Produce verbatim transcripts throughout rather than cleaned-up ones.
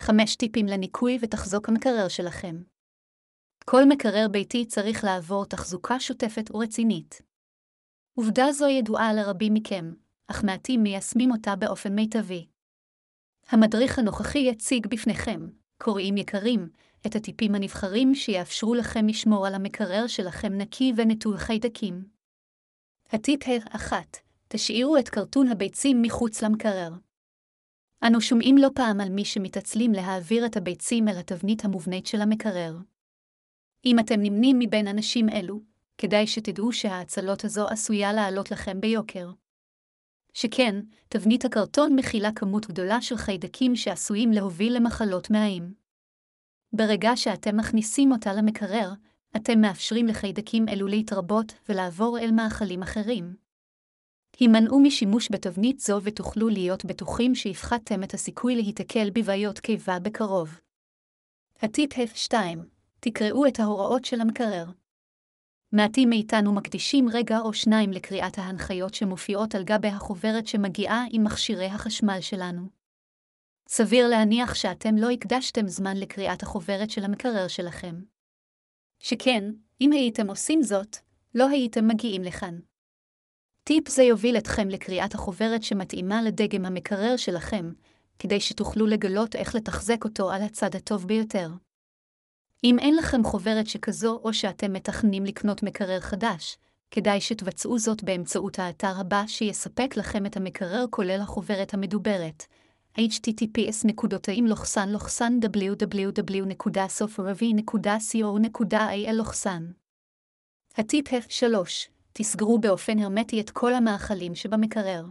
חמש טיפים לניקוי ותחזוק המקרר שלכם. כל מקרר ביתי צריך לעבור תחזוקה שוטפת ורצינית. עובדה זו ידועה לרבים מכם, אך מעטים מיישמים אותה באופן מיטבי. המדריך הנוכחי יציג בפניכם, קוראים יקרים, את הטיפים הנבחרים שיאפשרו לכם לשמור על המקרר שלכם נקי ונטול חיידקים. הטיפ האחת, תשאירו את קרטון הביצים מחוץ למקרר. אנו שומעים לא פעם על מי שמתעצלים להעביר את הביצים אל התבנית המובנית של המקרר. אם אתם נמנים מבין אנשים אלו, כדאי שתדעו שההצלות הזו עשויה לעלות לכם ביוקר. שכן, תבנית הקרטון מכילה כמות גדולה של חיידקים שעשויים להוביל למחלות מעיים. ברגע שאתם מכניסים אותה למקרר, אתם מאפשרים לחיידקים אלו להתרבות ולעבור אל מאכלים אחרים. הימנעו משימוש בתבנית זו ותוכלו להיות בטוחים שהפחתתם את הסיכוי להיתקל בבעיות קיבה בקרוב. הטיפ שתיים, תקראו את ההוראות של המקרר. מעטים מאיתנו מקדישים רגע או שניים לקריאת ההנחיות שמופיעות על גבי החוברת שמגיעה עם מכשירי החשמל שלנו. סביר להניח שאתם לא הקדשתם זמן לקריאת החוברת של המקרר שלכם. שכן, אם הייתם עושים זאת, לא הייתם מגיעים לכאן. טיפ זה יוביל אתכם לקריאת החוברת שמתאימה לדגם המקרר שלכם, כדי שתוכלו לגלות איך לתחזק אותו על הצד הטוב ביותר. אם אין לכם חוברת שכזו או שאתם מתכננים לקנות מקרר חדש, כדאי שתבצעו זאת באמצעות האתר הבא שיספק לכם את המקרר כולל החוברת המדוברת, אייץ' טי טי פי אס נקודתיים לוחסן לוחסן דאבליו דאבליו דאבליו נקודה סופרבי נקודה קו נקודה איי אל לוחסן. הטיפ שלוש, תסגרו באופן הרמטי את כל המאכלים שבמקרר.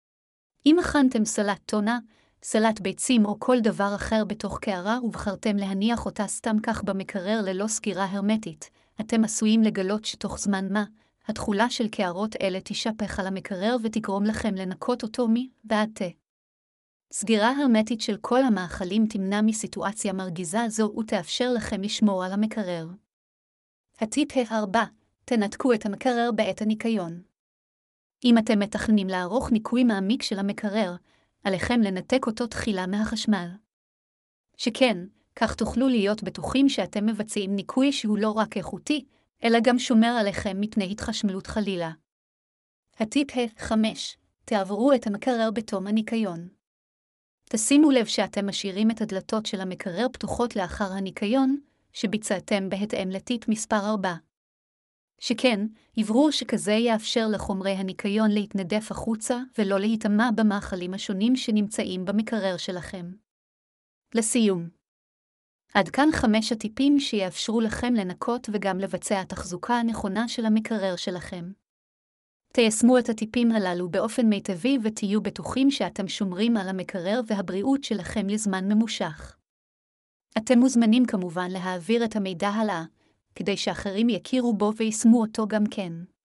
אם הכנתם סלט טונה, סלט ביצים או כל דבר אחר בתוך קערה ובחרתם להניח אותה סתם כך במקרר ללא סגירה הרמטית, אתם עשויים לגלות שתוך זמן מה, התכולה של קערות אלה תשפך על המקרר ותגרום לכם לנקות אותו מי ועד תה. סגירה הרמטית של כל המאכלים תמנע מסיטואציה מרגיזה זו ותאפשר לכם לשמור על המקרר. הטיפ הארבע, תנתקו את המקרר בעת הניקיון. אם אתם מתכננים לערוך ניקוי מעמיק של המקרר, עליכם לנתק אותו תחילה מהחשמל. שכן, כך תוכלו להיות בטוחים שאתם מבצעים ניקוי שהוא לא רק איכותי, אלא גם שומר עליכם מפני התחשמלות חלילה. הטיפ חמש, תעברו את המקרר בתום הניקיון. תשימו לב שאתם משאירים את הדלתות של המקרר פתוחות לאחר הניקיון, שביצעתם בהתאם לטיפ מספר ארבע. שכן, עברור שכזה יאפשר לחומרי הניקיון להתנדף החוצה ולא להיטמע במאכלים השונים שנמצאים במקרר שלכם. לסיום. עד כאן חמש הטיפים שיאפשרו לכם לנקות וגם לבצע תחזוקה הנכונה של המקרר שלכם. תיישמו את הטיפים הללו באופן מיטבי ותהיו בטוחים שאתם שומרים על המקרר והבריאות שלכם לזמן ממושך. אתם מוזמנים כמובן להעביר את המידע הלאה, כדי שאחרים יכירו בו וישמו אותו גם כן.